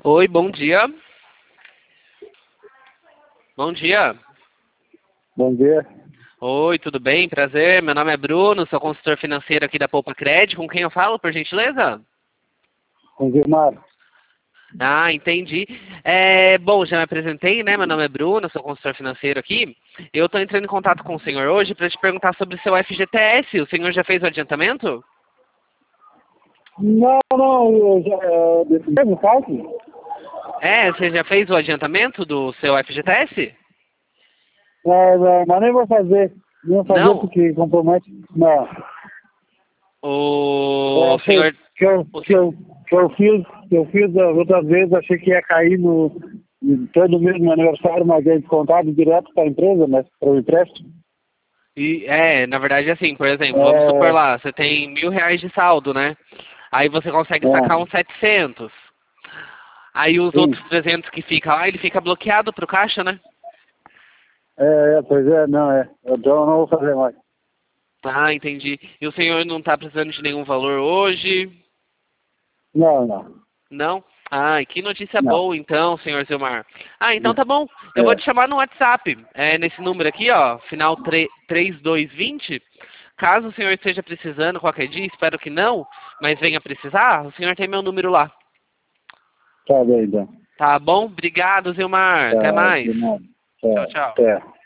Oi, bom dia. Bom dia. Bom dia. Oi, tudo bem? Prazer. Meu nome é Bruno, sou consultor financeiro aqui da Poupa Cred. Com quem eu falo, por gentileza? Com Gilmar. Ah, entendi. Bom, já me apresentei, né? Meu nome é Bruno, sou consultor financeiro aqui. Eu estou entrando em contato com o senhor hoje para te perguntar sobre o seu FGTS. O senhor já fez o adiantamento? Não, eu já, desse mesmo caso? Você já fez o adiantamento do seu FGTS? Não, mas nem vou fazer. Nem vou fazer Não. porque compromete. Não. Eu O achei senhor... que eu, o que se- eu, que eu fiz das outras vezes, achei que ia cair no em todo mês no aniversário, mas é descontado direto para a empresa, né? Para o empréstimo. Na verdade, assim, por exemplo, vamos supor É, lá, você tem R$ 1.000 de saldo, né? Aí você consegue sacar uns 700. Aí os sim. outros 300 que fica lá, ele fica bloqueado pro caixa, né? Pois é, não é. Então eu não vou fazer mais. Ah, entendi. E o senhor não tá precisando de nenhum valor hoje? Não, não, Não? Ah, que notícia não. boa então, senhor Zilmar. Ah, então tá bom. Eu vou É, te chamar no WhatsApp, nesse número aqui, ó, final 3220. Caso o senhor esteja precisando qualquer dia, espero que não, mas venha precisar, o senhor tem meu número lá. tá bem, então. Tá bom? Obrigado, Zilmar. Até Tá, mais. de nada. Tchau, Tá, tchau. até.